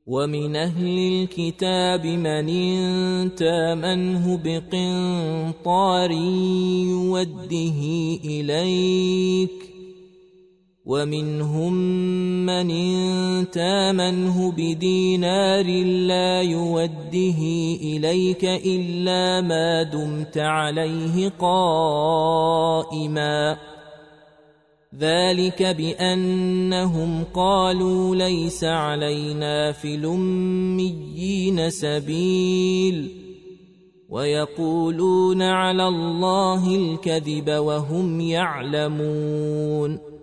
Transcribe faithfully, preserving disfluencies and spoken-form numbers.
ومن أهل الكتاب من إن تامنه بقنطار يوده إليك ومنهم من إن تامنه بدينار لا يوده إليك إلا ما دمت عليه قائما ذلك بأنهم قالوا ليس علينا في الأميين سبيل ويقولون على الله الكذب وهم يعلمون